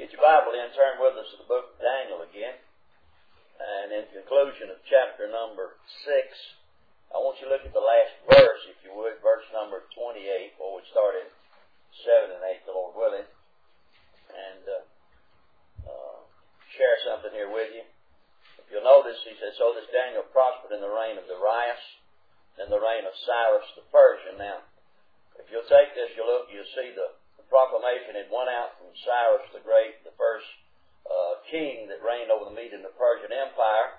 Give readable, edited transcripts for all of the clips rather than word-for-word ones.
Get your Bible in, turn with us to the book of Daniel again. And in conclusion of chapter number 6, I want you to look at the last verse, if you would, verse number 28, where we start in 7 and 8, the Lord willing. And share something here with you. If you'll notice, he says, so this Daniel prospered in the reign of Darius, in the reign of Cyrus the Persian. Now, if you'll take this, you'll see the proclamation had went out from Cyrus the Great, the first king that reigned over the Median and the Persian Empire.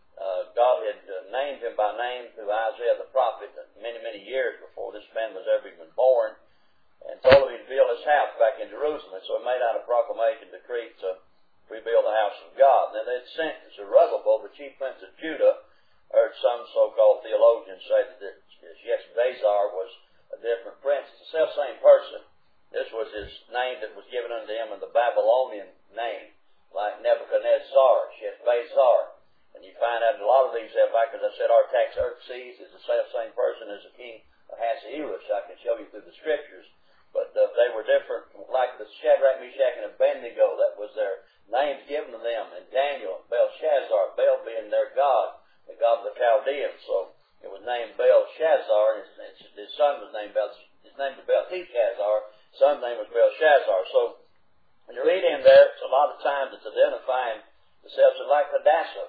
God had named him by name through Isaiah the prophet many, many years before this man was ever even born, and told him he'd build his house back in Jerusalem. And so he made out a proclamation decree to rebuild the house of God. Now they'd sent Zerubbabel, the chief prince of Judah. Heard some so-called theologians say that Sheshbazzar was a different prince. It's the self-same person. This was his name that was given unto him in the Babylonian name, like Nebuchadnezzar, Sheshbazzar. And you find out a lot of these, like as I said, Artaxerxes is the same person as the king of Ahasuerus. I can show you through the scriptures. But they were different, like the Shadrach, Meshach, and Abednego. That was their names given to them. And Daniel, Belshazzar, Bel being their god, the god of the Chaldeans. So it was named Belshazzar, and his son was named Belteshazzar. Son's name was Belshazzar. So when you read in there, it's a lot of times it's identifying themselves like Hadassah.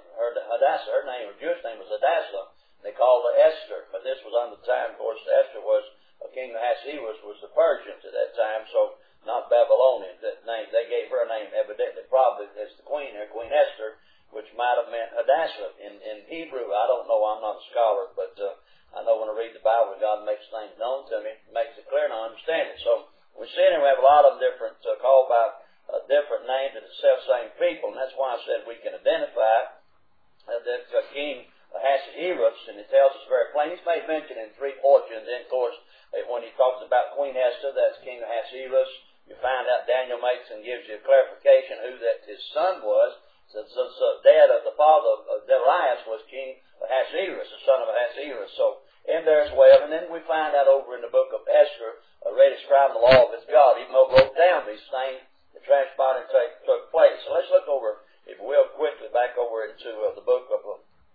Her name, her Jewish name was Hadassah. They called her Esther. But this was under the time, of course, Esther was a king of Ahasuerus, was the Persians at that time, so not Babylonian. That name, they gave her a name evidently, probably as the queen here, Queen Esther, which might have meant Hadassah in Hebrew. I don't know, I'm not a scholar, but I know when I read the Bible, God makes things known to me, makes it clear and I understand it. So we see here we have a lot of different called by different names of the self-same people, and that's why I said we can identify that King Ahasuerus, and it tells us very plain. He's made mention in 3 portions, and of course, when he talks about Queen Esther, that's King Ahasuerus. You find out Daniel makes and gives you a clarification who that his son was. So dad of the father of Darius was King Ahasuerus, the son of Ahasuerus. So in there as well. And then we find out over in the book of Esther, already describing the law of his God, even though he wrote down these things that transpired and took place. So let's look over, if we will, quickly back over into the book of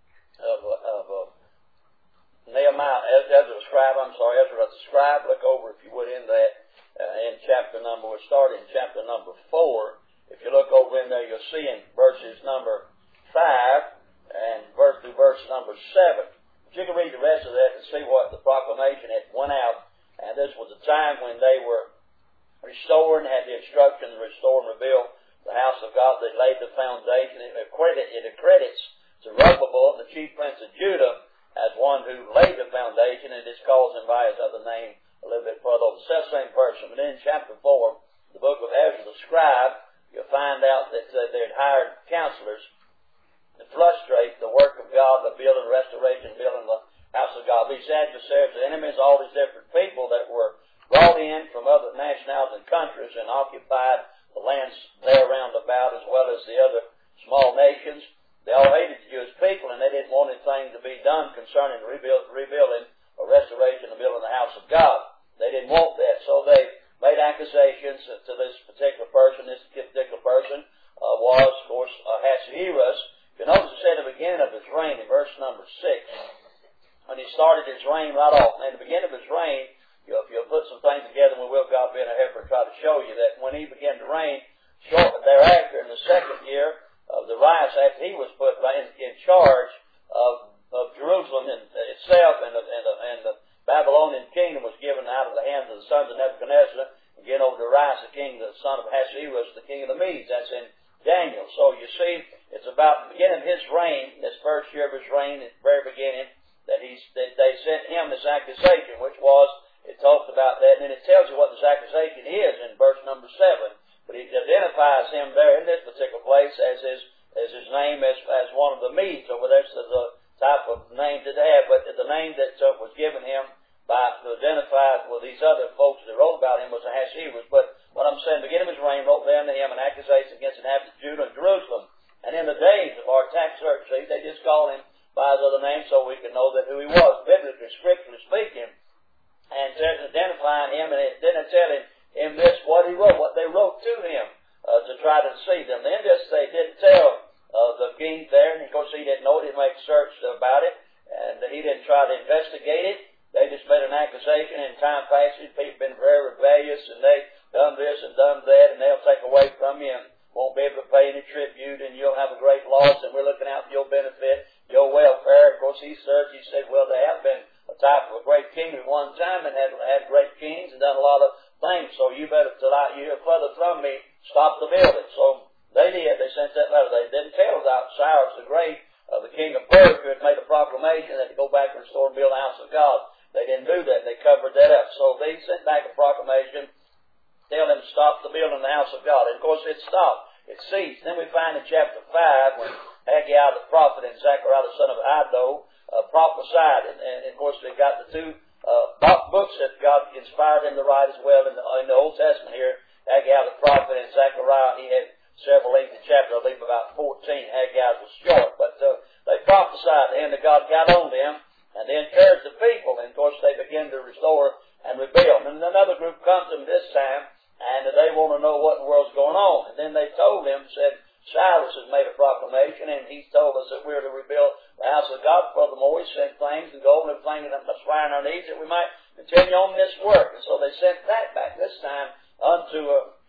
Nehemiah, Ezra the scribe. Look over, if you would, in that, in chapter number, we'll start in chapter number 4. If you look over in there, you'll see in verses number 5 and through verse number 7. But you can read the rest of that and see what the proclamation had went out. And this was a time when they were restoring, had the instruction to restore and rebuild the house of God. They laid the foundation. It accredits Zerubbabel, the chief prince of Judah, as one who laid the foundation, and this calls him by his other name a little bit further over. The same person. But in chapter 4, the book of Ezra the scribe, you'll find out that they had hired counselors to frustrate the work of God, the building, restoration, building the house of God. These adversaries, the enemies, all these different people that were brought in from other nationalities and countries and occupied the lands there round about, as well as the other small nations. They all hated the Jewish people, and they didn't want anything to be done concerning rebuilding or restoration and building the house of God. They didn't want that, so they made accusations to this particular person. This particular person was, of course, Ahasuerus. You notice it said at the beginning of his reign in verse number 6, when he started his reign right off. And at the beginning of his reign, if you'll put some things together, we will, God being a helper, try to show you that when he began to reign, shortly thereafter, in the 2nd year of Darius, after he was put in charge of Jerusalem itself, and the Babylonian kingdom was given out of the hands of the sons of Nebuchadnezzar, and given over to Darius, the king, the son of Ahasuerus, the king of the Medes. That's in Daniel. So you see, it's about the beginning of his reign, this first year of his reign, at the very beginning, that they sent him this accusation, which was, it talks about that, and then it tells you what this accusation is in verse number 7. But it identifies him there in this particular place as his name as one of the Medes. Over there's the type of name that they have, but the name that was given him to identify with these other folks that wrote about him was Ahasuerus. But what I'm saying, beginning of his reign, wrote down to him an accusation against the inhabitants of Judah and Jerusalem. And in the days of Artaxerxes, they just called him by his other name so we could know that who he was, biblically, scripturally speaking. And identifying him, and it didn't tell him this, what he wrote, what they wrote to him, to try try to deceive them. Then they didn't tell the king there, and of course he didn't know it. He didn't make a search about it, and he didn't try to investigate it. They just made an accusation. In time past, people have been very rebellious, and they done this and done that, and they'll take away from you and won't be able to pay any tribute, and you'll have a great loss, and we're looking out for your benefit, your welfare. Of course, he searched. He said, well, they have been a type of a great king at one time and had great kings and done a lot of things, so you better, till you hear further from me, stop the building. So they did. They sent that letter. They didn't tell about Cyrus the Great, the king of Persia, had made a proclamation that to go back and restore and build the house of God. They didn't do that. They covered that up. So they sent back a proclamation, tell them to stop the building of the house of God. And of course it stopped. It ceased. Then we find in chapter 5 when Haggai the prophet and Zechariah the son of Iddo prophesied. And of course they got the two books that God inspired them to write as well in the Old Testament here. Haggai the prophet and Zechariah, he had several lengthy chapters, I believe about 14. Haggai was short. But they prophesied, and God got on them. And they encouraged the people, and of course they began to restore and rebuild. And another group comes to them this time, and they want to know what in the world's going on. And then they told them, said, Cyrus has made a proclamation, and he's told us that we're to rebuild the house of God. Furthermore, he sent things and gold and things and supplying our needs that we might continue on this work. And so they sent that back this time unto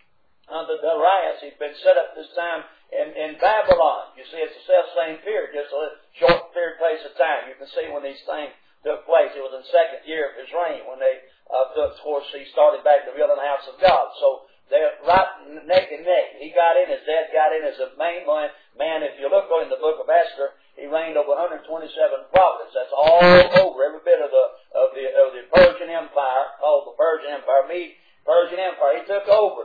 Darius. He'd been set up this time in Babylon. You see, it's the self-same period, just a short period place of time. You can see when these things took place. It was in the second year of his reign when they took, of course, he started back to building the house of God. So they're right neck and neck. He got in, his dad got in as a main man. If you look in the book of Esther, he reigned over 127 provinces. That's all over, every bit of the Persian Empire, called the Persian Empire, Persian Empire. He took over.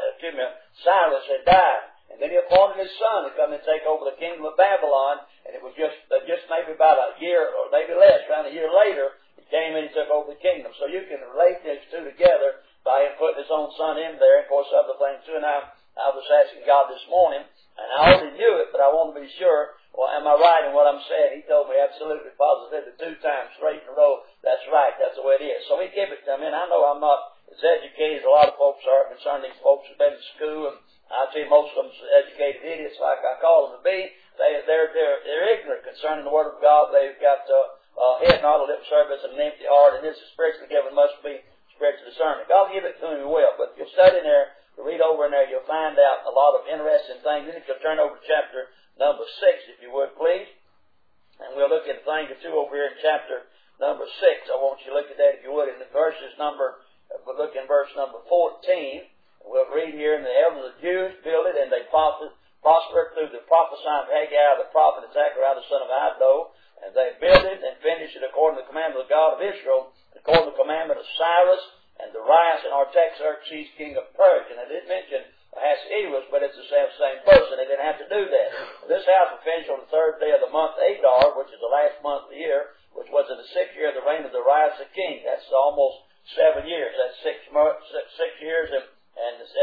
Cyrus had died. And then he appointed his son to come and take over the kingdom of Babylon. And it was just maybe about a year, or maybe less, around a year later, he came in and took over the kingdom. So you can relate these two together by him putting his own son in there. And of course, other things too. And I was asking God this morning, and I already knew it, but I want to be sure. Well, am I right in what I'm saying? He told me absolutely positively 2 times straight in a row. That's right. That's the way it is. So he gave it to me. And I know I'm not as educated as a lot of folks are concerned. These folks have been to school, and I see most of them educated idiots, like I call them to be. They're ignorant concerning the Word of God. They've got head nod, lip service, and an empty heart, and this is spiritually given, must be spiritual discernment. God give it to him well, but if you study in there, to read over in there, you'll find out a lot of interesting things. Then if you'll turn over to chapter number 6, if you would, please. And we'll look at a thing or two over here in chapter number 6. I want you to look at that, if you would, in the we'll look in verse number 14. We'll read here, and the elders of the Jews built it, and they prospered through the prophesying of Haggai the prophet and Zechariah the son of Iddo. And they built it and finished it according to the commandment of the God of Israel, according to the commandment of Cyrus and Darius and Artaxerxes, king of Persia. And I did mention Ahasuerus, but it's the same person. They didn't have to do that. This house was finished on the 3rd day of the month Adar, which is the last month of the year, which was in the 6th year of the reign of Darius the king. That's almost 7 years. That's 6 years and the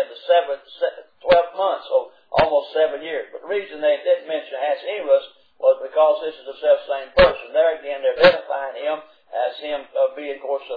12th month, so almost 7 years. But the reason they didn't mention Ahasuerus was because this is the self-same person. There again, they're identifying him as him being, of course,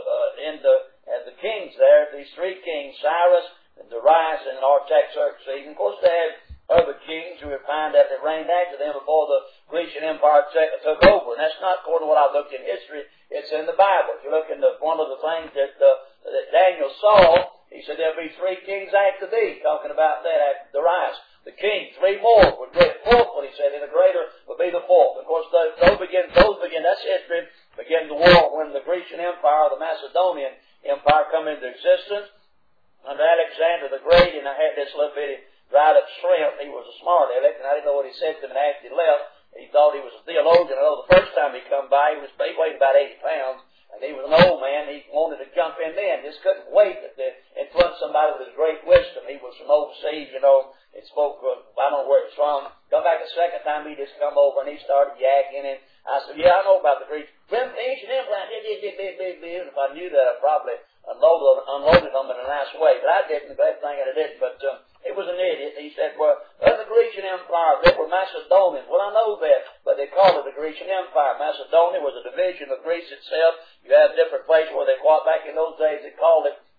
as the kings there. These 3 kings, Cyrus, and Darius, and Artaxerxes. And of course, they had other kings who would find that they reigned after them before the Grecian Empire took over. And that's not according to what I looked in history. It's in the Bible. If you look into one of the things that Daniel saw, he said there'll be 3 kings after thee, talking about that after Darius. The king, 3 more would be the 4th one, he said, and the greater would be the 4th. Of course, those begin, that's history, begin the war when the Grecian Empire, the Macedonian Empire come into existence under Alexander the Great, and I had this little bitty dried up shrimp. He was a smart aleck, and I didn't know what he said to me after he left. He thought he was a theologian. I know the first time he come by, he weighed about 80 pounds. And he was an old man. He wanted to jump in then. Just couldn't wait to influence somebody with his great wisdom. He was from overseas, and spoke, I don't know where it's from. Come back a second time, he just come over and he started yakking. And I said, yeah, I know about the Greek. Ancient Empire, and if I knew that, I probably unloaded them in a nice way. But I didn't. Glad thing I didn't. But it was an idiot. He said, well, the Grecian Empire, they were Macedonians. Well, I know that, but they called it the Grecian Empire. Macedonia was a division of Greece itself. You have different places where they fought back in those days. They called it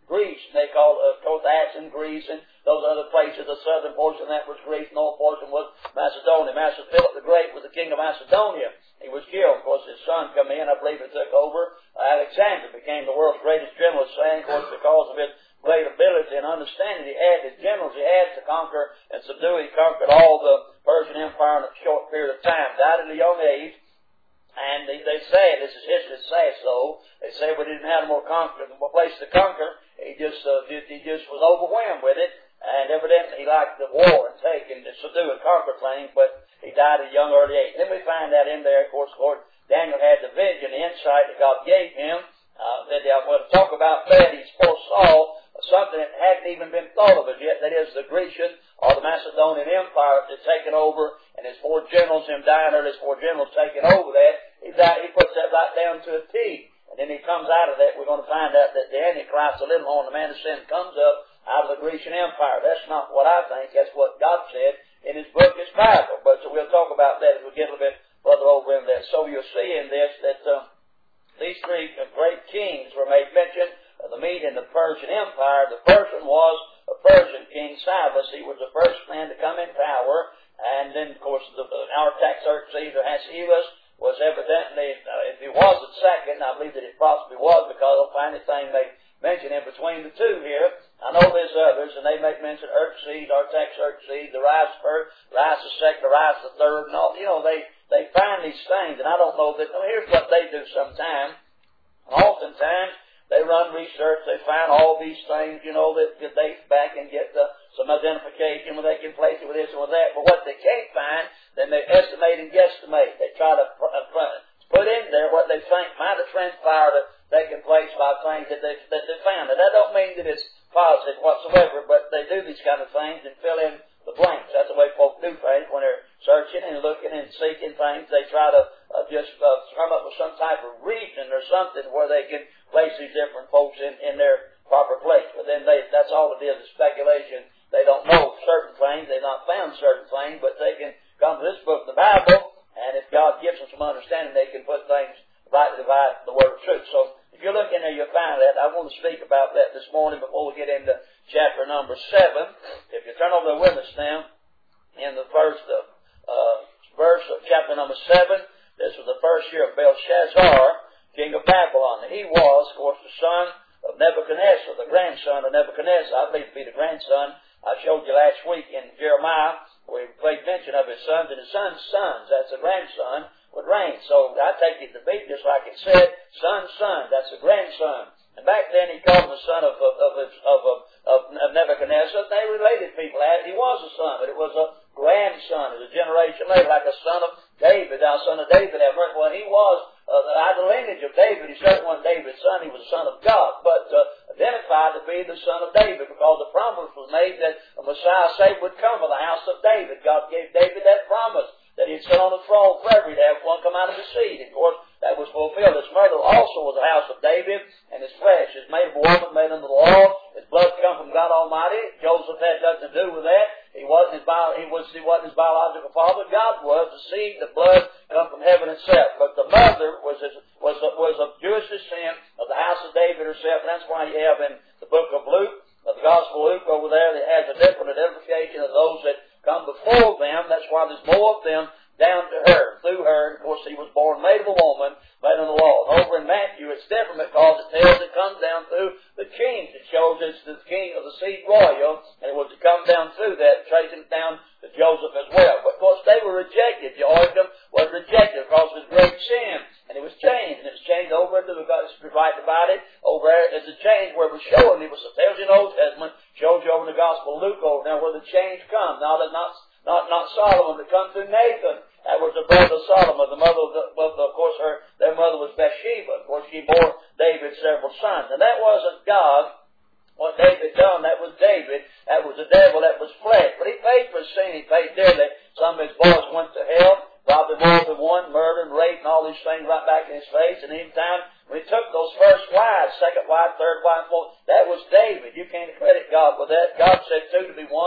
Greece, and they called, Athens, Greece, and those other places. The southern portion that was Greece, the northern portion was Macedonia. Master Philip the Great was the king of Macedonia. He was killed. Of course, his son come in, I believe, and took over. Alexander became the world's greatest general, saying, of course, because of his great ability and understanding, he had his generals, he had to conquer and subdue. He conquered all the Persian Empire in a short period of time. Died at a young age. And they say, this is history that says so, they say we didn't have more place to conquer. He just was overwhelmed with it, and evidently he liked the war and take and subdue and conquer things, but he died at a young early age. Then we find that in there, of course, Daniel had the vision, the insight that God gave him, that we'll talk about that. He foresaw something that hadn't even been thought of as yet, that is the Grecian or the Macedonian Empire had taken over, and his four generals, him dying, or his four generals taking over that. He puts that right down to a T. And then he comes out of that. We're going to find out that the Antichrist, the little horn, the man of sin, comes up out of the Grecian Empire. That's not what I think. That's what God said in His book, His Bible. But so we'll talk about that as we get a little bit further over in that. So you'll see in this that these three great kings were made mention of the Mede and the Persian Empire. The first one was a Persian king, Cyrus. He was the first man to come in power. And then, of course, our Artaxerxes or Ahasuerus was evidently, if he was the second, I believe that it possibly was, because I don't find anything they mention in between the two here. I know there's others, and they make mention Artaxerxes, Darius the second, Darius the third, and all. They find these things, and I don't know that. Here's what they do sometimes. Oftentimes, they run research, they find all these things, that date back and get some identification where they can place it with this and with that. But what they can't find, then they estimate and guesstimate. They try to put in there what they think might have transpired or taken place by things that they found. And that don't mean that it's positive whatsoever, but they do these kind of things and fill in the blanks. That's the way folk do things when they're searching and looking and seeking things. They try to just come up with some type of reason or something where they can place these different folks in their proper place. But then that's all it is speculation. They don't know certain things. They've not found certain things, but they can come to this book, the Bible, and if God gives them some understanding, they can put things rightly divide the word of truth. So if you look in there, you'll find that. I want to speak about that this morning before we get into chapter number 7. If you turn over with us now, in the first verse of chapter number 7, this was the first year of Belshazzar, king of Babylon. And he was, of course, the son of Nebuchadnezzar, the grandson of Nebuchadnezzar. I believe to be the grandson. I showed you last week in Jeremiah, where we made mention of his sons and his sons' sons. That's a grandson would reign. So I take it to be just like it said, son's son. That's a grandson. And back then he called him the son of Nebuchadnezzar. They related people. He was a son, but it was a grandson. It was a generation later, like a son of David. Now, son of David, well, he was out of the lineage of David. He certainly wasn't David's son. He was the son of God, but identified to be the son of David, because the promise was made that a Messiah Savior would come from the house of David. God gave David that promise that he'd sit on the throne forever. He'd have one come out of his seed. And of course, that was fulfilled. His mother also was the house of David, and his flesh is made of a woman, made under the law. His blood come from God Almighty. Joseph had nothing to do with that. He wasn't his biological father. God was. The seed, the blood, come from heaven itself. But the mother was of Jewish descent, of the house of David herself. And that's why you have in the book of Luke, the Gospel of Luke over there, that has a different identification of those that come before them. That's why there's more of them down to her, through her. And of course, he was born made of a woman, made on the law. And over in Matthew, it's different because it tells it comes down through the king. It shows it's the king of the seed royal, and it was to come down through that, tracing it down to Joseph as well. But of course, they were rejected. Jehoiakim was rejected because of his great sin, and it was changed. And it was changed over into the right divided over there as a change where it was showing. It was tells you in the Old Testament, shows you over in the Gospel of Luke over there where the change comes. Now that's not Solomon, that come through Nathan. That was the brother of Solomon. The mother of course, their mother was Bathsheba. Of course, she bore David several sons. And that wasn't God. What David done, that was David. That was the devil, that was flesh. But he paid for his sin. He paid dearly. Some of his boys went to hell, probably more than one, murder and rape and all these things right back in his face. And any time when he took those first wives, second wife, third wife, fourth, that was David. You can't credit God with that. God said two to be one. The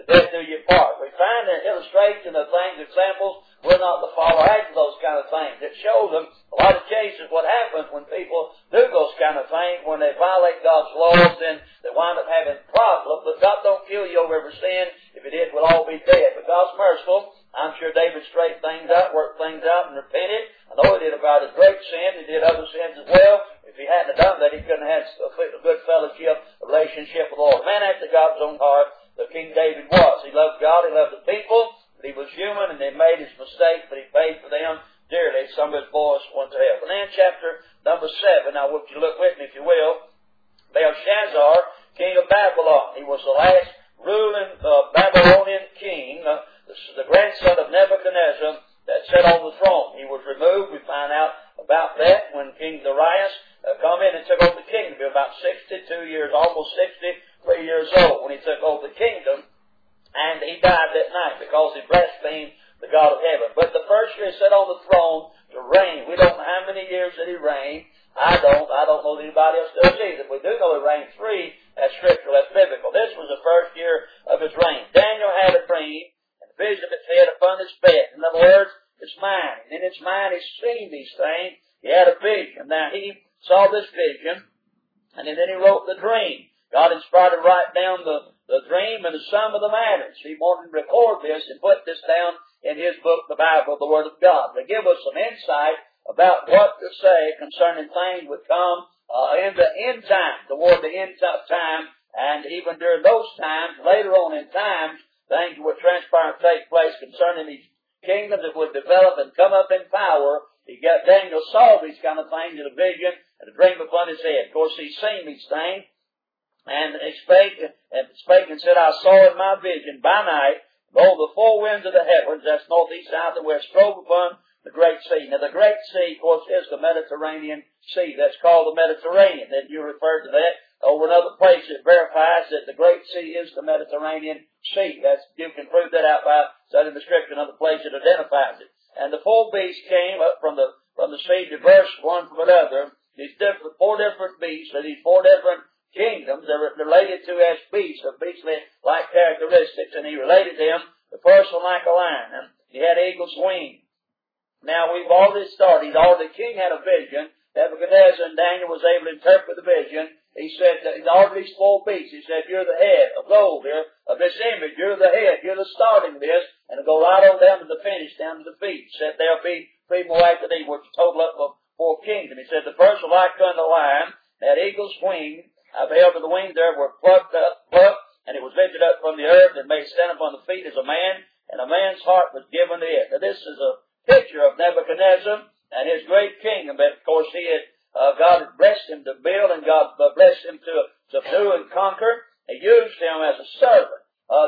to death do you part. We find an illustration of things, examples. We're not to follow after those kind of things. It shows them a lot of cases what happens when people do those kind of things. When they violate God's laws, then they wind up having problems. But God don't kill you over every sin. If He did, we'll all be dead. But God's merciful. I'm sure David straightened things out, worked things out, and repented. I know He did about his great sin. He did other sins as well. If He hadn't done that, He couldn't have had a good fellowship, a relationship with the Lord. Man after God's own heart, the King David was. He loved God, he loved the people, but he was human, and they made his mistakes, but he paid for them dearly. Some of his boys went to hell. And then chapter number 7, I want you to look with me, if you will. Belshazzar, king of Babylon. He was the last ruling Babylonian king, the grandson of Nebuchadnezzar that sat on the throne. He was removed. We find out about that when King Darius come in and took over the kingdom. He was about 62 years, almost 63 years old when he took over the kingdom. And he died that night because he blasphemed the God of heaven. But the first year he sat on the throne to reign. We don't know how many years that he reigned. I don't know that anybody else does either. We do know he reigned 3. That's scriptural, that's biblical. This was the first year of his reign. Daniel had a dream, and the vision of its head upon his bed. In other words, it's mind. In its mind, he's seen these things. He had a vision. Now, he saw this vision, and then he wrote the dream. God inspired to write down the dream and the sum of the matters. He wanted to record this and put this down in his book, the Bible, the Word of God, to give us some insight about what to say concerning things would come in the end time, toward the end of time, and even during those times, later on in times, things would transpire and take place concerning these kingdoms that would develop and come up in power. Daniel saw these kind of things in a vision and a dream upon his head. Of course, he's seen these things, and he spake and said, I saw in my vision by night, behold, the four winds of the heavens, that's north, east, south, and west, drove upon the great sea. Now, the great sea, of course, is the Mediterranean Sea. That's called the Mediterranean. Then you refer to that over another place. It verifies that the great sea is the Mediterranean Sea. You can prove that out by studying the scripture. Another place it identifies it. And the four beasts came up from the sea, diverse one from another. These four different beasts, or these four different kingdoms, they're related to as beasts, of beastly-like characteristics, and he related them. The first one like a lion, and he had eagle's wings. Now, we've already started. The king had a vision. Nebuchadnezzar and Daniel was able to interpret the vision. He said, all these four beasts, he said, you're the head of gold here, of this image. You're the head. You're the starting of this. And it'll go right on down to the finish, down to the feet. He said, there'll be three more after these, which total up of four kingdoms. He said, the first was like unto a lion, had eagle's wings. I beheld the wings there were plucked, and it was lifted up from the earth and made stand upon the feet as a man, and a man's heart was given to it. Now, this is a picture of Nebuchadnezzar and his great kingdom. But of course, God had blessed him to build, and God blessed him to subdue and conquer. He used him as a servant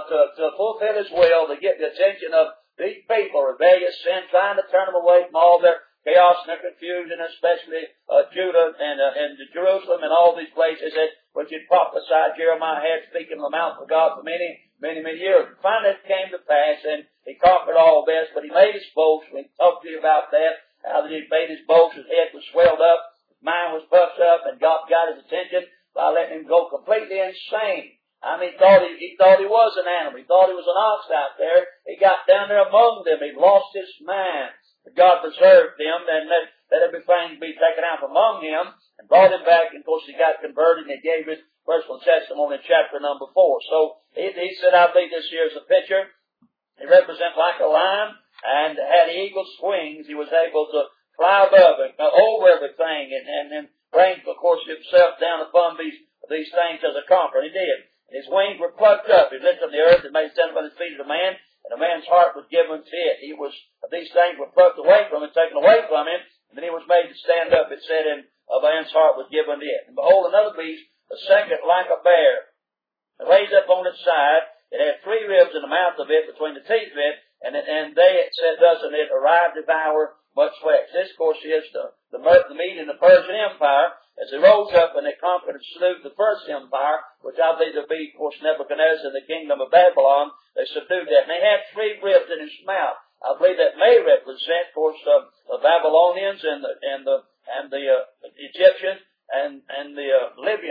to fulfill his will, to get the attention of these people, rebellious sin, trying to turn them away from all their chaos and their confusion, especially Judah and Jerusalem and all these places which had prophesied Jeremiah had, speaking the mouth of God for many years. Finally, it came to pass, and he conquered all this, but he made his boast. We talked to you about that, how that he made his boast. His head was swelled up, his mind was puffed up, and God got his attention by letting him go completely insane. I mean, he thought he was an animal. He thought he was an ox out there. He got down there among them. He lost his mind. But God preserved him and let everything be taken out from among him and brought him back. And of course, he got converted and he gave his personal testimony in chapter number 4. So he said, I think this here is a picture. He represents like a lion and had eagle's wings. He was able to fly above it, over everything, and bring, of course, himself down upon these things as a conqueror. And he did. And his wings were plucked up. He lifted up the earth and made stand upon his feet of a man, and a man's heart was given to it. These things were plucked away from him, taken away from him, and then he was made to stand up. It said, and a man's heart was given to it. And behold, another beast, a second like a bear, and raised up on its side. It had 3 ribs in the mouth of it, between the teeth of it, and they, it said thus, and it arrived to devour much flesh. This, of course, is the meat in the Persian Empire, as they rose up and they conquered and subdued the first empire, which I believe to be, of course, Nebuchadnezzar, the kingdom of Babylon. They subdued that. And they had 3 ribs in his mouth. I believe that may represent, of course, the Babylonians and the Egyptians and the Libyans.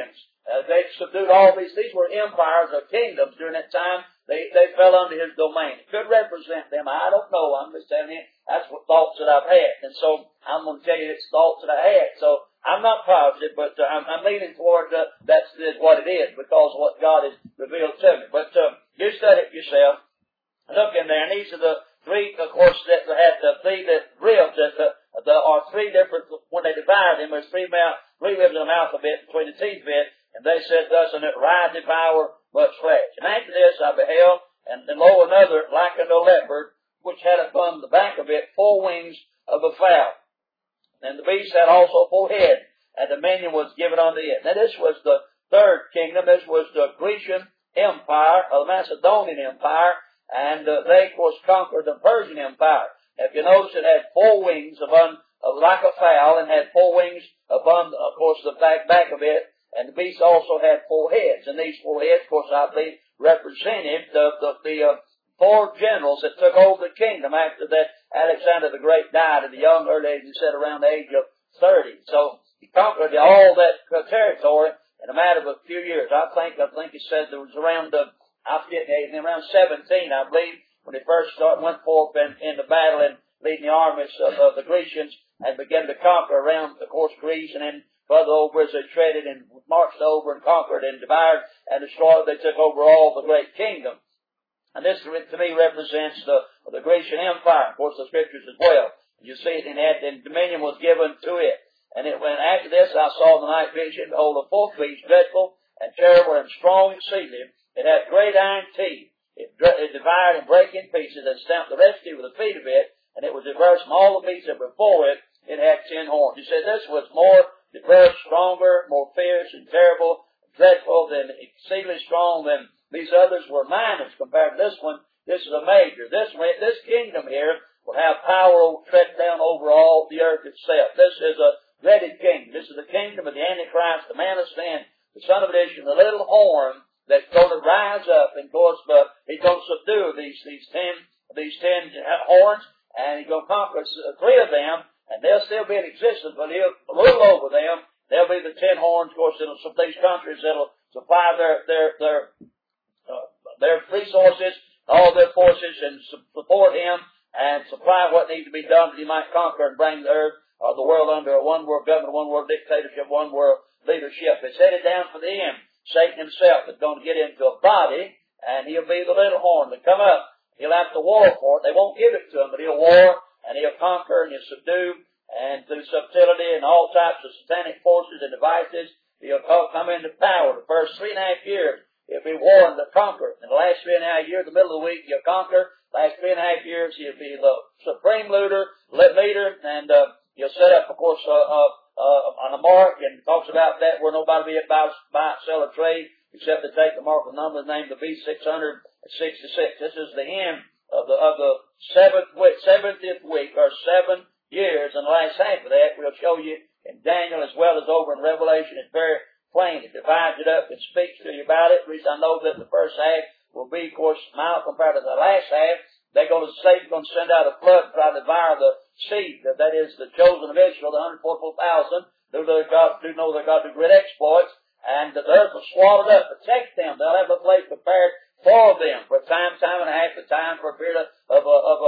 They subdued all these. These were empires or kingdoms during that time. They fell under his domain. It could represent them. I don't know. I'm just telling you. That's what thoughts that I've had. And so I'm going to tell you it's thoughts that I had. So I'm not positive, but I'm leaning toward that's what it is because of what God has revealed to me. But you study it yourself. Look in there. And these are the three, of course, that had the three that ribs that are three different, when they divide them, there's three ribs in the alphabet between the teeth bit. And they said thus, and it ride devour much flesh. And after this I beheld, and lo, another like unto a leopard, which had upon the back of it 4 wings of a fowl. And the beast had also 4 heads, and dominion was given unto it. Now this was the third kingdom. This was the Grecian Empire, or the Macedonian Empire, and they, of course, conquered the Persian Empire. If you notice, it had 4 wings like a fowl, and had 4 wings upon, of course, the back of it. And the beast also had 4 heads. And these 4 heads, of course, I believe, represented the 4 generals that took over the kingdom after that Alexander the Great died at the young early age, he said around the age of 30. So he conquered all that territory in a matter of a few years. I think he said there was around, around 17, I believe, when he first went forth in the battle and leading the armies of the Grecians and began to conquer around, of course, Greece, and then further over as they treaded and marched over and conquered and devoured and destroyed. They took over all the great kingdom. And this, to me, represents the Grecian Empire, of course, the Scriptures as well. You see it in that, and dominion was given to it. And when after this I saw the night vision, behold, a 4th beast, dreadful and terrible and strong exceedingly. It had great iron teeth. It devoured and brake in pieces and stamped the rescue with the feet of it, and it was diverse from all the beasts that were before it. It had 10 horns. He said this was more diverse, stronger, more fierce and terrible, dreadful, than exceedingly strong than these others were minors compared to this one. This is a major. This kingdom here will have power tread down over all the earth itself. This is a dreaded kingdom. This is the kingdom of the Antichrist, the man of sin, the son of perdition, the little horn that's going to rise up, and of course, he's going to subdue these 10 horns, and he's going to conquer 3 of them. And they'll still be in existence, but he'll rule over them. They'll be the 10 horns, of course, in some of these countries that'll supply their resources, all their forces, and support him, and supply what needs to be done that he might conquer and bring the earth or the world under a one world government, one world dictatorship, one world leadership. It's headed down for the end. Satan himself is going to get into a body, and he'll be the little horn to come up. He'll have to war for it. They won't give it to him, but he'll war. And he'll conquer and he'll subdue, and through subtlety and all types of satanic forces and devices, he'll come into power. The first 3.5 years, he'll be warring to conquer. In the last 3.5 years, the middle of the week, he'll conquer. Last 3.5 years, he'll be the supreme leader, and he'll set up, of course, on a mark, and talks about that where nobody will be able to buy, sell, or trade, except to take the mark of the number, named the beast 666. This is the end of the 70th week, or 7 years, and the last half of that we'll show you in Daniel as well as over in Revelation. It's very plain. It divides it up and speaks to you about it. The reason I know that the first half will be, of course, mild compared to the last half. Satan's going to send out a flood and try to devour the seed, that is the chosen of Israel, the 144,000, who know that God do great exploits, and the earth will swallow it up, protect them. They'll have a place prepared for them for a time and a half, a time for a period of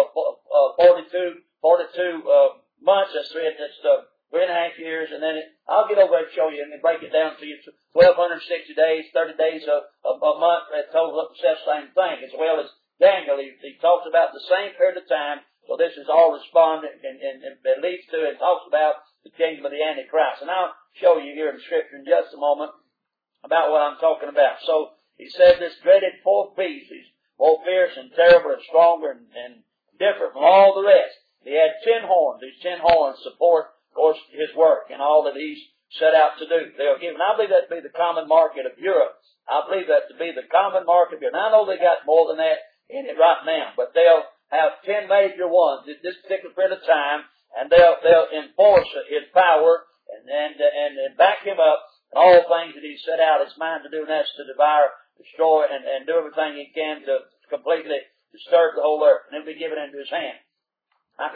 42 months. That's 3.5 years, and then I'll get over and show you and break it down to you. 1,260 days, 30 days a month. That totals up to the same thing, as well as Daniel. He talks about the same period of time. So this is all respondent and that leads to and talks about the kingdom of the Antichrist. And I'll show you here in Scripture in just a moment about what I'm talking about. So he said this dreaded 4th beast is more fierce and terrible and stronger and different from all the rest. He had 10 horns. These 10 horns support, of course, his work and all that he's set out to do. They'll give, and I believe that to be the common market of Europe. I believe that to be the common market of Europe. Now, I know they got more than that in it right now, but they'll have 10 major ones at this particular period of time, and they'll enforce his power and back him up in all things that he's set out his mind to do, and that's to devour, destroy, and do everything he can to completely disturb the whole earth, and it'll be given into his hand. I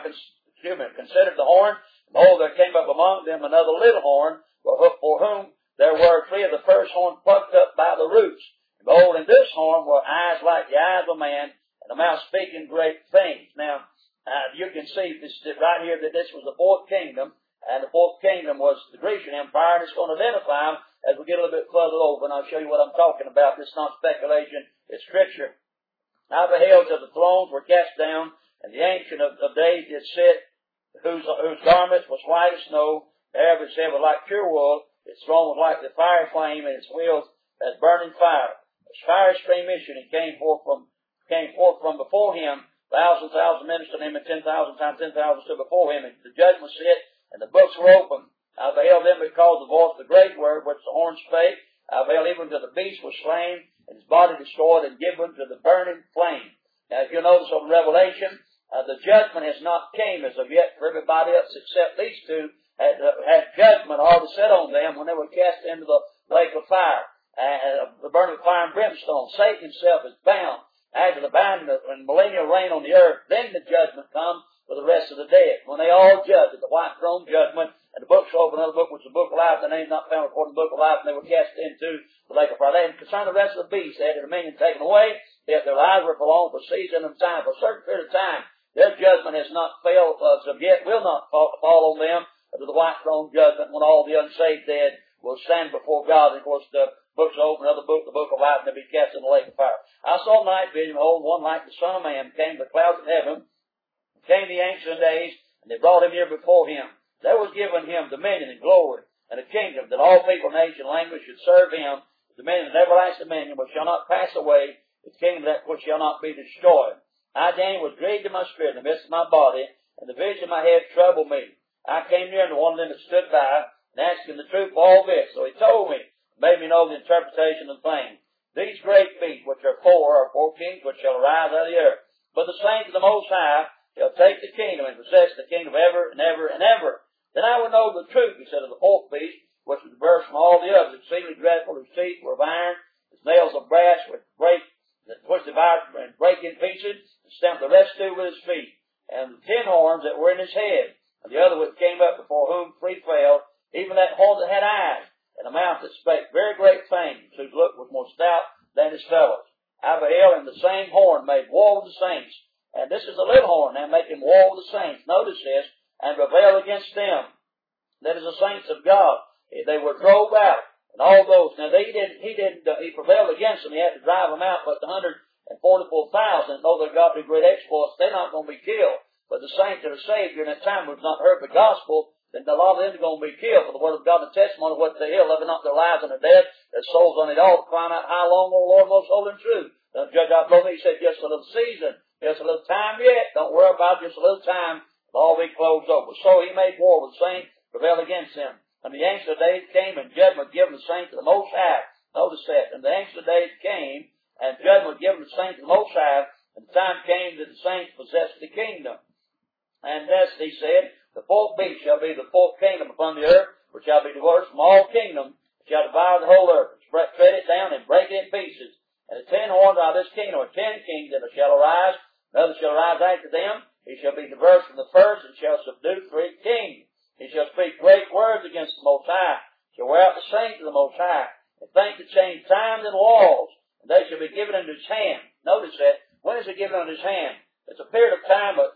considered the horn, and behold, there came up among them another little horn, for whom there were 3 of the first horns plucked up by the roots. And behold, in this horn were eyes like the eyes of a man, and a mouth speaking great things. Now, you can see this right here that this was the 4th kingdom, and the 4th kingdom was the Grecian Empire, and it's going to identify them as we get a little bit further over, and I'll show you what I'm talking about. This is not speculation, it's Scripture. I beheld till the thrones were cast down, and the Ancient of Days did sit, whose garments was white as snow, their his head was like pure wool, its throne was like the fire flame, and its wheels as burning fire. As fire stream issued, and came forth from before him. Thousands ministered him, and 10,000 times 10,000 stood before him, and the judgment sit, and the books were opened. I beheld them because the voice of the great word which the horn spake. I beheld even till the beast was slain, and his body destroyed, and given to the burning flame. Now, if you'll notice over Revelation, the judgment has not came as of yet for everybody else except these 2 had judgment already set on them when they were cast into the lake of fire, the burning fire and brimstone. Satan himself is bound. After the binding and millennial reign on the earth, then the judgment comes for the rest of the dead. When they all judge at the white throne judgment, and the books were opened, another book which was the book of life, the name not found according to the book of life, and they were cast into the lake of fire. They had concerned the rest of the beasts. They had their dominion taken away, yet their lives were prolonged for season and time, for a certain period of time. Their judgment has not failed as of yet, will not fall on them to the white throne judgment when all the unsaved dead will stand before God. And of course, the books are open, another book, the book of life, and they'll be cast in the lake of fire. I saw night vision, behold, one like the Son of Man came to the clouds of heaven, came the Ancient of Days, and they brought him here before him. There was given him dominion and glory and a kingdom, that all people, nation, language should serve him. Dominion and everlasting dominion, which shall not pass away, the kingdom that which shall not be destroyed. I, Daniel, was grieved in my spirit in the midst of my body, and the vision of my head troubled me. I came near unto one of them that stood by, and asked him the truth of all this. So he told me, made me know the interpretation of things. These great beasts, which are 4 kings, which shall arise out of the earth. But the saints of the Most High shall take the kingdom and possess the kingdom ever and ever and ever. Then I will know the truth, he said, of the 4th beast, which was diverse from all the others, exceedingly dreadful, whose teeth were of iron, his nails of brass, which devoured and break in pieces, and stamped the rest 2 with his feet. And the 10 horns that were in his head, and the other which came up before whom 3 fell, even that horn that had eyes, and a mouth that spake very great things, whose look was more stout than his fellows. I beheld, and the same horn made war with the saints. And this is a little horn now making war with the saints. Notice this, and prevail against them. That is the saints of God. They were drove out, and all those. Now he prevailed against them. He had to drive them out, but the 144,000, though they've got to do great exploits, they're not going to be killed. But the saints that are saved during that time who have not heard the gospel, then a lot of them are going to be killed for the word of God and the testimony of what they hear, loving not their lives and their death, their souls on it all, crying out, how long, O Lord, most holy and true? The judge out below me said, just a little season, just a little time yet, don't worry about it, just a little time, it'll all be closed over. So he made war with the saints, prevailed against them. And the Ancient of Days came, and judgment given the saints of the Most High. Notice that. And the Ancient of Days came, and judgment given the saints of the Most High, and the time came that the saints possessed the kingdom. And thus he said, the 4th beast shall be the 4th kingdom upon the earth, which shall be divorced from all kingdoms, shall devour the whole earth, tread it down and break it in pieces. And the 10 horns out of this kingdom are 10 kings that shall arise, another shall arise after them. He shall be diverse from the first, and shall subdue 3 kings. He shall speak great words against the Most High, shall wear out the saints of the Most High, and think to change times and laws, and they shall be given into his hand. Notice that. When is it given into his hand? It's a period of time, and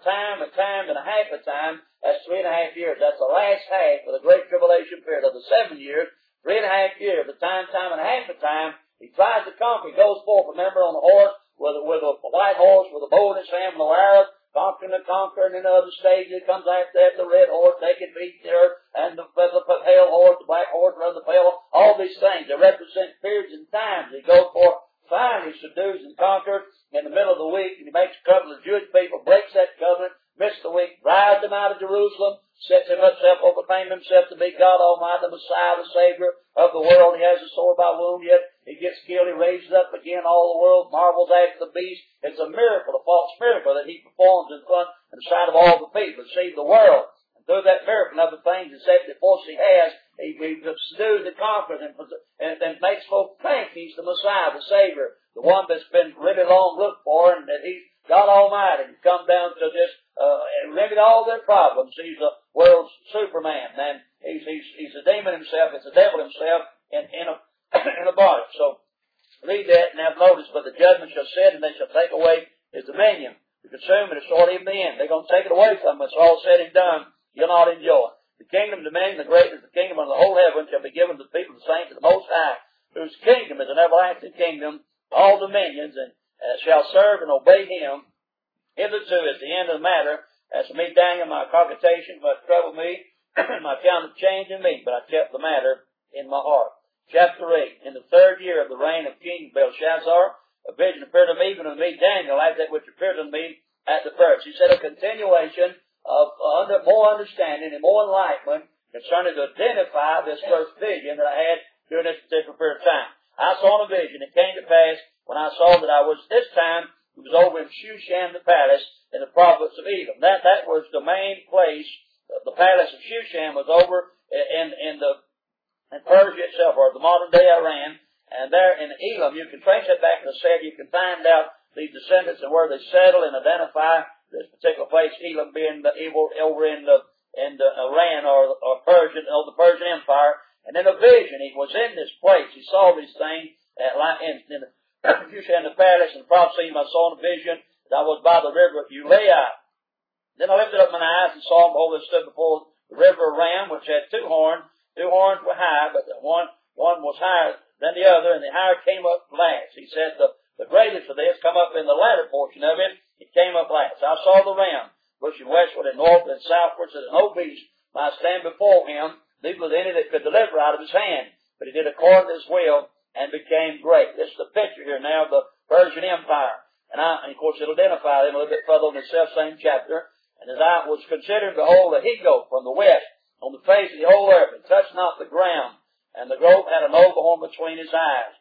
a half a time. That's 3.5 years. That's the last half of the Great Tribulation period of the 7 years. 3.5 years. The time, and a half a time. He tries to conquer. He goes forth, remember, on a horse, with a white horse, with a bow in his hand, and no arrows, conquering the conqueror, and in the other stage, it comes after that, the red horse, naked beat the earth, and the pale horse, the black horse, and the pale horse. All these things, they represent periods and times. He goes forth, finally subdues and conquers in the middle of the week, and he makes a covenant with the Jewish people, breaks that covenant, misses the week, drives them out of Jerusalem, sets himself, proclaims himself to be God Almighty, the Messiah, the Savior of the world. He has a sword by wound, yet he gets killed, he raises up again, all the world marvels after the beast. It's a miracle, a false miracle that he performs in front and the sight of all the people, see the world. And through that miracle and other things, except the force he has, he subdues and conquers and makes folk think he's the Messiah, the Savior, the one that's been really long looked for, and that he's God Almighty. He's come down to just remedy all their problems. He's the world's Superman, and he's the demon himself. It's the devil himself in notice, but the judgment shall sit, and they shall take away his dominion. To consume it, destroy even the end. They're going to take it away from us. All said and done, you'll not enjoy it. The kingdom, dominion, the greatness, the kingdom of the whole heaven shall be given to the people, the saints, of the Most High, whose kingdom is an everlasting kingdom, all dominions, and shall serve and obey him. Hitherto is the end of the matter. As for me, Daniel, my computation much troubled me, my countenance changed in me, but I kept the matter in my heart. Chapter 8. In the 3rd year of the reign of King Belshazzar, a vision appeared to me, even to me, Daniel, like that which appeared to me at the first. He said a continuation of more understanding and more enlightenment concerning to identify this first vision that I had during this particular period of time. I saw in a vision, it came to pass when I saw that I was, this time, it was over in Shushan the palace in the province of Edom. That was the main place. The palace of Shushan was over in Persia itself, or the modern day Iran. And there in Elam, you can trace that back to the said, you can find out these descendants and where they settle and identify this particular place, Elam being the evil over in Iran or Persian, or the Persian Empire. And in a vision, he was in this place. He saw these things in Shushan the palace, and the prophecy I saw in a vision that I was by the river of Ulai. Then I lifted up my eyes and saw, behold, there stood before the river a ram, which had 2 horns. 2 horns were high, but one was higher than the other, and the higher came up last. He said the greatest of this come up in the latter portion of it. It came up last. I saw the ram pushing westward and northward and southward, so that no beast might stand before him, neither was any that could deliver out of his hand. But he did according to his will and became great. This is the picture here now of the Persian Empire. And of course it'll identify them a little bit further in the self-same chapter. And as I was considering, behold, a he-goat from the west on the face of the whole earth, and touched not the ground. And the goat had an oval horn between his eyes.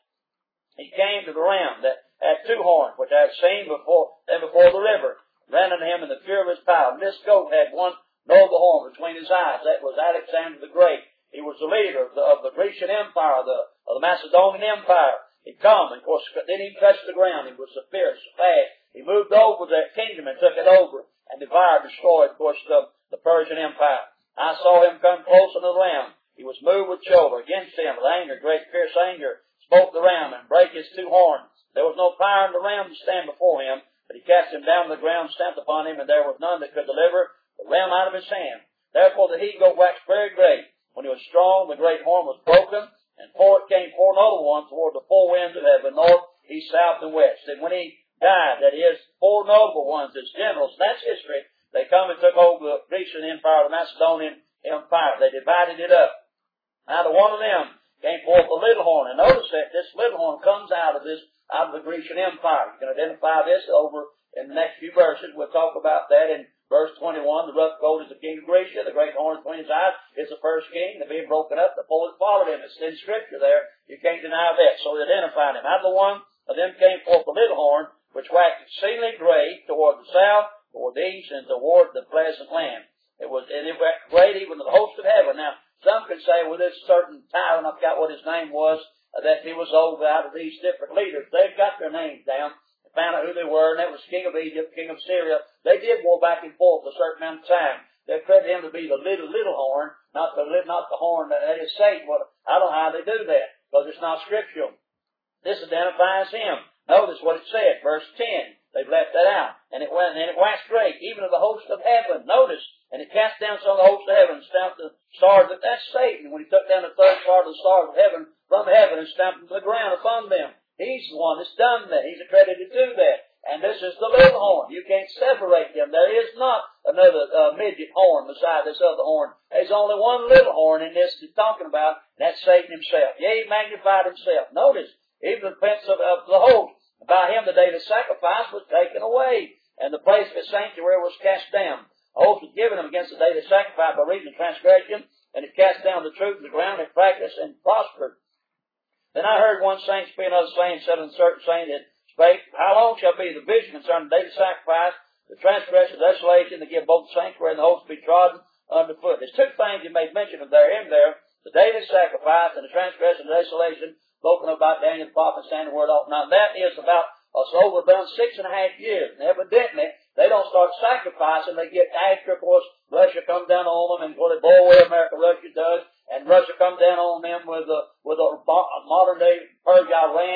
He came to the ram that had 2 horns, which I had seen before the river, ran unto him in the fear of his power. And this goat had one noble horn between his eyes. That was Alexander the Great. He was the leader of the Grecian Empire, of the Macedonian Empire. He come, and of course, didn't even touch the ground. He was so fierce, so fast. He moved over that kingdom and took it over, and devoured, destroyed, of course, the Persian Empire. I saw him come close unto the ram. He was moved with choler against him with anger, great fierce anger, spoke the ram, and brake his 2 horns. There was no power in the ram to stand before him, but he cast him down to the ground, stamped upon him, and there was none that could deliver the ram out of his hand. Therefore the he-goat waxed very great. When he was strong, the great horn was broken, and forth came 4 other ones toward the 4 winds of heaven, north, east, south, and west. And when he died, that is, 4 notable ones as generals, and that's history, they come and took over the Grecian Empire, the Macedonian Empire. They divided it up. Out of one of them came forth a little horn. And notice that this little horn comes out of the Grecian Empire. You can identify this over in the next few verses. We'll talk about that in verse 21. The rough goat is the king of Grecia. The great horn between his eyes is the first king. The being broken up, the foe that followed him. It's in Scripture there. You can't deny that. So they identified him. Out of the one of them came forth a little horn, which waxed exceedingly great toward the south, toward the east, and toward the pleasant land. It waxed great even to the host of heaven. Now, some could say, well, this certain tyrant, I forgot what his name was, that he was over out of these different leaders. They've got their names down and found out who they were, and that was king of Egypt, king of Syria. They did war back and forth a certain amount of time. They credited him to be the little horn, not the horn that is Satan. Well, I don't know how they do that, because it's not scriptural. This identifies him. Notice what it said, verse 10. They've left that out. And it waxed great, even to the host of heaven. Notice, and it cast down some of the host of heaven, stamped the stars. That's Satan. When he took down the 3rd part of the stars of heaven from heaven and stamped them to the ground upon them. He's the one that's done that. He's accredited to do that. And this is the little horn. You can't separate them. There is not another midget horn beside this other horn. There's only one little horn in this he's talking about, and that's Satan himself. Yea, he magnified himself. Notice, even the prince of the host, by him the day of sacrifice was taken away, and the place of his sanctuary was cast down. A host was given him against the day of sacrifice by reason of transgression, and it cast down the truth to the ground and practiced and prospered. Then I heard one saint speak, another saint said unto certain saint that spake, How long shall be the vision concerning the day of sacrifice, the transgression, the desolation, to give both the sanctuary and the host to be trodden underfoot? There's 2 things you made mention of there, the day of sacrifice and the transgression, the desolation, spoken about Daniel the prophet, standing the word off. Now that is about over 6.5 years. And evidently, they don't start sacrificing. They get after, of course, Russia comes down on them, and they blow away America, Russia does, and Russia comes down on them with a modern day Persia, Iran,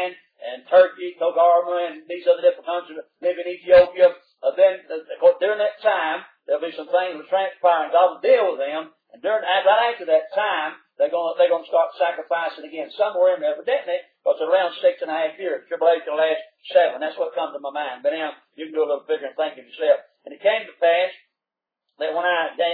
and Turkey, Togarma, and these other different countries live in Ethiopia. Then during that time, there'll be some things that transpire, and God will deal with them. And right after that time, they're going to start sacrificing again somewhere in there, evidently, because it's around 6.5 years. Tribulation will last 7. That's what comes to my mind. But now you can do a little figure and think of yourself. And it came to pass that when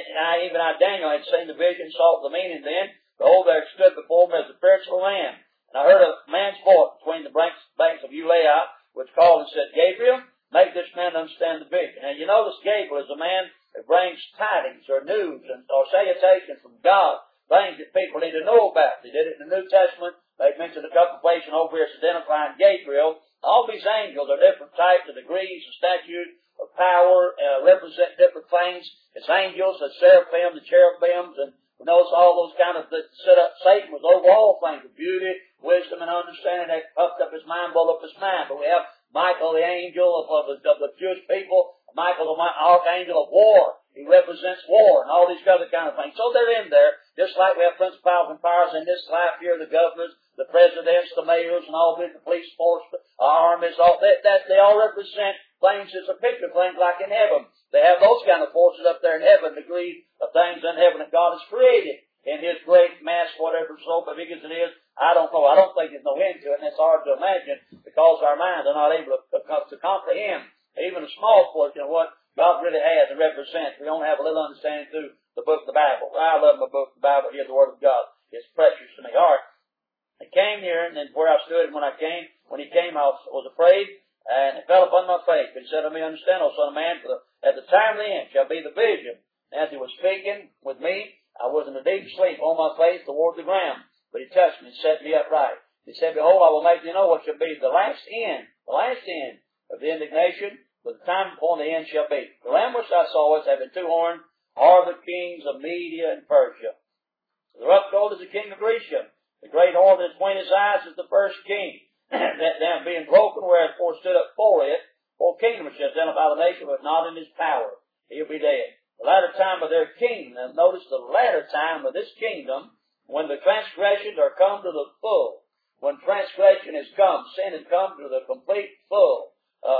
Daniel, had seen the vision, saw the meaning, then behold, there stood before me as the Prince of the Lamb. And I heard a man's voice between the banks of Ulai, which called and said, Gabriel, make this man understand the vision. And you notice Gabriel is a man that brings tidings or news or salutations from God, things that people need to know about. They did it in the New Testament. They've mentioned a couple of places over here identifying Gabriel. All these angels are different types of degrees and statutes of power, represent different things. It's angels, the seraphim, the cherubims, and we notice all those kind of that set up. Satan was over all things of beauty, wisdom, and understanding. That puffed up his mind, blew up his mind. But we have Michael, the angel of the Jewish people, Michael, the archangel of war. He represents war and all these other kind of things. So they're in there, just like we have principalities and powers in this life here, the governors, the presidents, the mayors, and all the police force, armies, all that. They all represent things as a picture of things like in heaven. They have those kind of forces up there in heaven, the degree of things in heaven that God has created in His great mass, whatever so big as it is. I don't know. I don't think there's no end to it, and it's hard to imagine because our minds are not able to comprehend even a small portion of what God really has and represents. We only have a little understanding through the book of the Bible. I love my book of the Bible. Here's the Word of God. It's precious to me. All right. I came here, and then where I stood, and when he came, I was afraid, and it fell upon my face. But he said to me, understand, O son of man, at the time of the end shall be the vision. And as he was speaking with me, I was in a deep sleep on my face toward the ground. But he touched me and set me upright. He said, behold, I will make you know what shall be the last end of the indignation, but the time upon the end shall be. The Lamb which I saw was having 2 horns, are the kings of Media and Persia. The rough gold is the king of Grecia. The great horn that is between his eyes is the first king. That then being broken, wherefore stood up for it, for kingdom shall stand by the nation, but not in his power. He'll be dead. The latter time of their kingdom, notice the latter time of this kingdom, when the transgressions are come to the full. When transgression is come, sin has come to the complete full,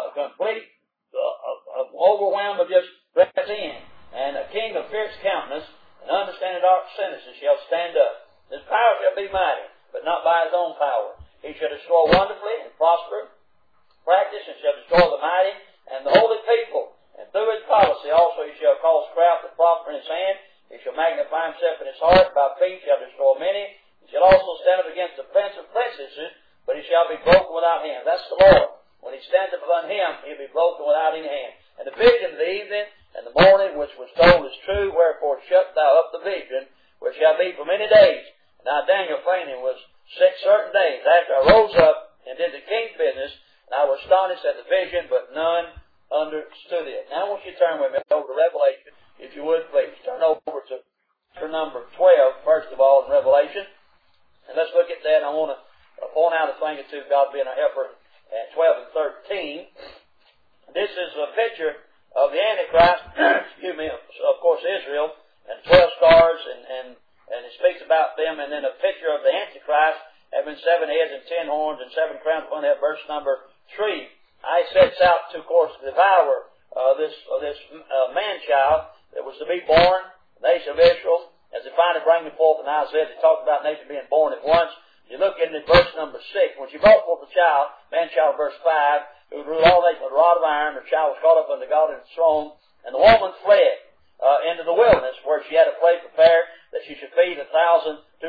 overwhelmed of just breath in. And a king of fierce countenance and understanding dark sentences shall stand up. His power shall be mighty, but not by his own power. He shall destroy wonderfully and prosper, practice, and shall destroy the mighty and the holy people. And through his policy also he shall cause craft to prosper in his hand. He shall magnify himself in his heart. By feet shall destroy many. He shall also stand up against the prince of princesses, but he shall be broken without hand. That's the Lord. When he stands up upon him, he'll be broken without any hand. And the vision of the evening and the morning which was told is true, wherefore shut thou up the vision, which shall be for many days. Now Daniel fainting was 6 certain days after I rose up and did the king's business, and I was astonished at the vision, but none understood it. Now I want you to turn with me over to Revelation, if you would please. Turn over to number 12, first of all, in Revelation. And let's look at that. I want to point out a thing or two, God being a helper, at 12 and 13. This is a picture of the Antichrist, of course Israel, and 12 stars, and it speaks about them, and then a picture of the Antichrist having 7 heads and 10 horns and 7 crowns upon that, verse number 3. I sets out to, of course, devour this man-child that was to be born, the nation of Israel, as they finally bring him forth in Isaiah. They talk about nation being born at once. You look in verse number 6. When she brought forth the child, man-child, verse 5, who would rule all nations with a rod of iron, her child was caught up unto God in his throne, and the woman fled into the wilderness, where she had a place prepared that she should feed 1,260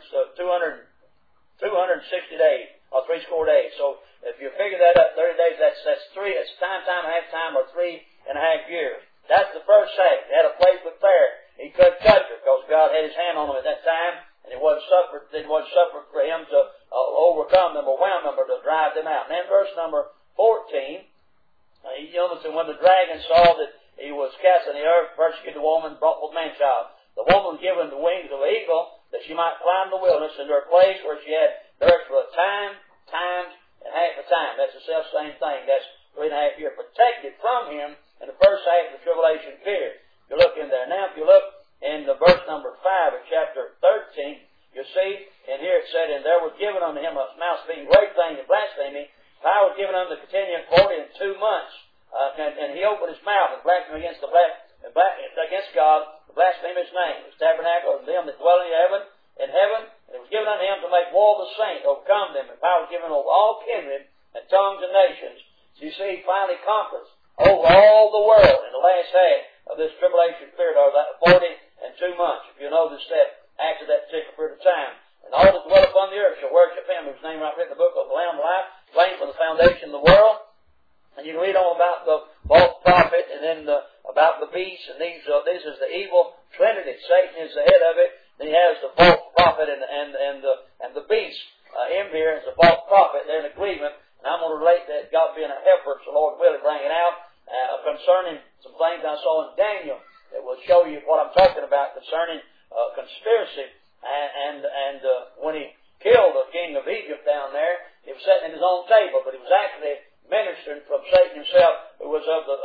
days, or 60 days. So if you figure that up, 30 days, that's 3, it's time, half time, or 3.5 years. That's the first act. They had a place prepared. He couldn't touch her because God had his hand on him at that time, and it wasn't suffered for him to overcome them, overwhelm them, or to drive them out. And then verse number 14, when the dragon saw that he was cast on the earth, persecuted the woman, brought forth man-child. The woman given the wings of the eagle, that she might climb the wilderness into her place where she had nourished for a time, times, and half a time. That's the self-same thing. That's 3.5 years. Protected from him in the first half of the tribulation period. You look in there. Now, if you look in the verse number 5 of chapter 13, you see, and here it said, and there was given unto him a mouth speaking great things and blasphemy, power was given unto the continuing 42 months. And he opened his mouth and blasphemed against against God, to blaspheme his name. His tabernacle and them that dwell in heaven, and it was given unto him to make war with the saints, overcome them, and power was given over all kindred and tongues and nations. So you see, he finally conquers over all the world in the last half of this tribulation period, or that 42 months. If you notice that after that particular period of time. And all that dwell upon the earth shall worship him whose name I've written in the book of the Lamb of Life, slain from the foundation of the world. And you can read on about the false prophet, and then about the beast, and this is the evil trinity. Satan is the head of it. Then he has the false prophet and the beast in here as the false prophet. They're in agreement. And I'm going to relate that God being a helper, so Lord willing, bring it out concerning some things I saw in Daniel that will show you what I'm talking about concerning conspiracy. And when he killed the king of Egypt down there, he was sitting in his own table, but he was actually ministering from Satan himself, who was of the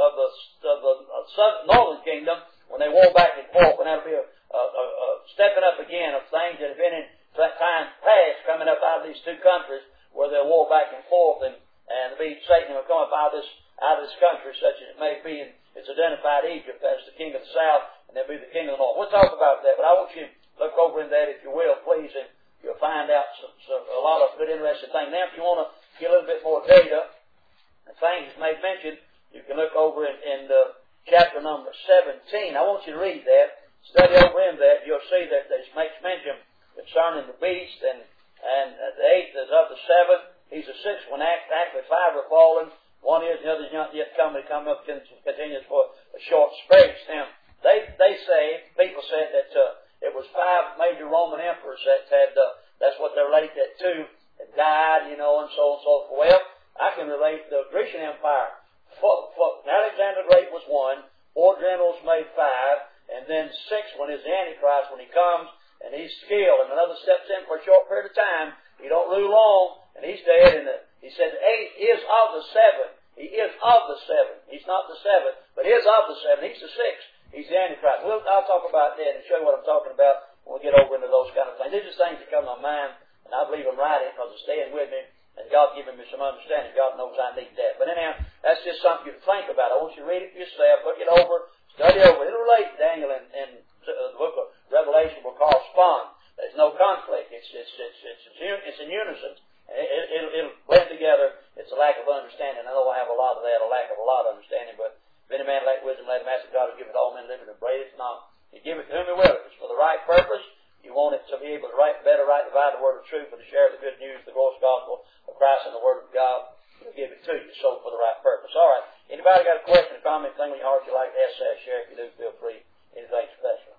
northern kingdom, when they war back and forth, and that'll be a stepping up again of things that have been in time past coming up out of these two countries where they'll war back and forth, and Satan will come up out of this country, such as it may be, and it's identified Egypt as the king of the south, and there'll be the king of the north. We'll talk about that, but I want you to look over in that, if you will, please, and you'll find out a lot of good, interesting things. Now, if you want to get a little bit more data and things made mention, you can look over in chapter number 17. I want you to read that. Study over in that. You'll see that it makes mention concerning the beast, and the eighth is of the seventh. He's the sixth one. Actually, five are fallen. One is, the other is not yet come. They come up continues for a short space. Now, they say, people said that it was five major Roman emperors that had, that's what they relate that to, that died, and so on and so forth. Well, I can relate the Grecian Empire. Alexander the Great was one, 4 generals made 5, and then 6th one is the Antichrist when he comes, and he's skilled, and another steps in for a short period of time. He don't rule long, and he's dead, and he said the 8th is of the 7th. He is of the 7th. He's not the 7th, but is of the 7th. He's the 6th. He's the Antichrist. I'll talk about that and show you what I'm talking about when we get over into those kind of things. These are things that come to my mind, and I believe I'm right in because they're staying with me, and God giving me some understanding. God knows I need that. But anyhow, that's just something you can think about. I want you to read it yourself, look it over, study over. It'll relate to Daniel and the book of Revelation will correspond. There's no conflict. It's in unison. It'll blend together. It's a lack of understanding. I know I have a lot of that, a lack of a lot of understanding, but if any man lack wisdom, let him ask of God to give it all men living and bread. It's not. You give it to whom he will. If it's for the right purpose, you want it to be able to better divide the word of truth and to share the good news, the glorious gospel of Christ and the word of God. He'll give it to you, so for the right purpose. All right. Anybody got a question, comment, thing in your heart you'd like to ask, share? If you do, feel free. Anything special?